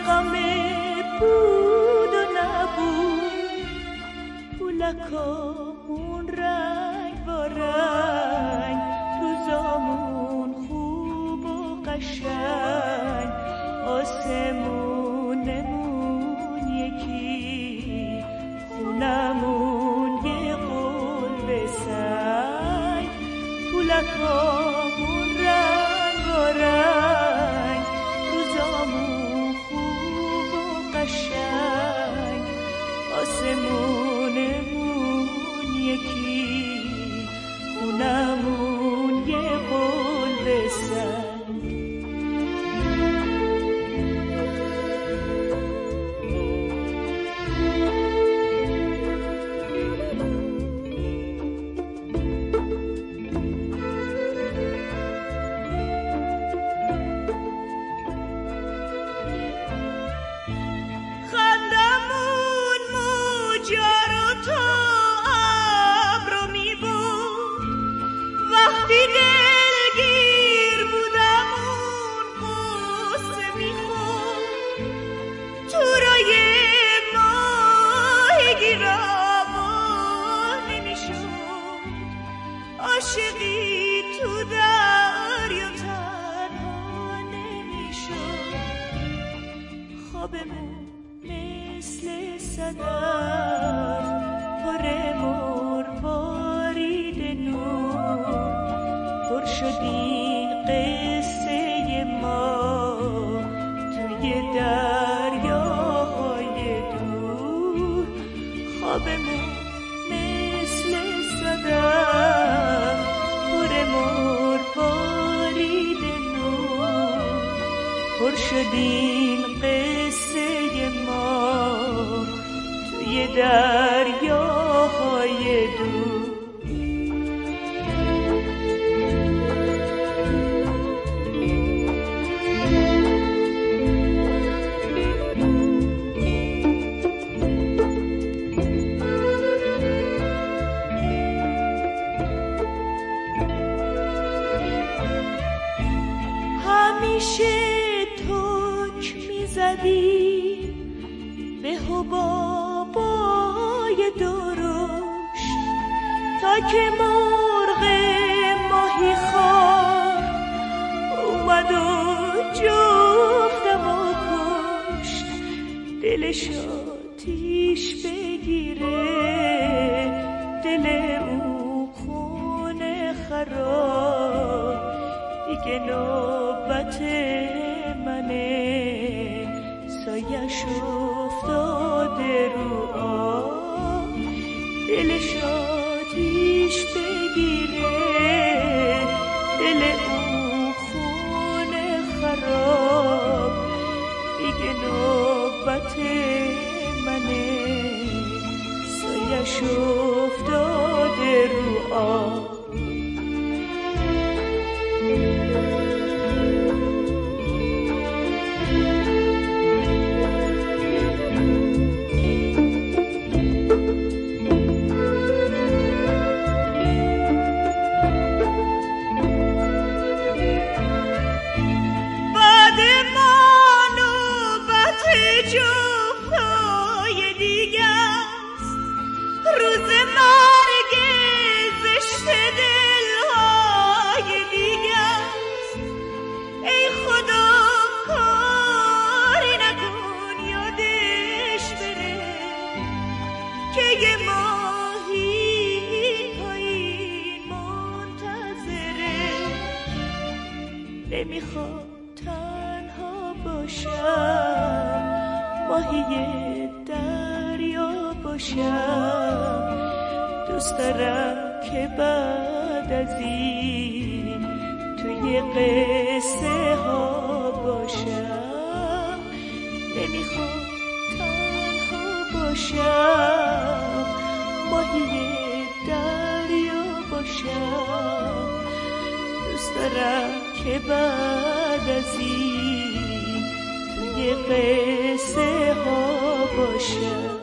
غم بود و نبود، پولکامون رنگ با رنگ، روزامون خوب و قشنگ، آسمونمون یکی، خونمون یه قلب سنگ، پولکامون رنگ با رنگ، روزامون خوب و قشنگ، آسمونمون یکی، خونمون یه قلب سنگ. عاشقی تو دریا تنها نمیشد، خوابمون مثل صدف پر مروارید نور، پر شد این قصه ما توی دریاهای دور، خوابمون مثل صدف پر مروارید نور، پر شد این قصه ما توی دریاهای دور. همیشه توک میزدی به حبابای درشت، تا که مرغ ماهی خوار اومد و جفتمو کشت، دلش آتیش بگیره، دل او خونه خراب، دیگه نوبت منه، سایش افتاده رو آب، دلش آتیش بگیره، دل او خونه خراب، دیگه نوبت منه، سایش افتاده رو آب. روز مرگ زشت دلهای دیگه است، ای خدا کاری نکن یادش بره، که یه ماهی پایین منتظره، نمیخوام تنها باشم، ماهی دریا باشم، دوست دارم که بعد از این توی قصه ها باشم، نمیخوام تنها باشم، ماهی دریا باشم، دوست دارم که بعد از این توی قصه ها باشم.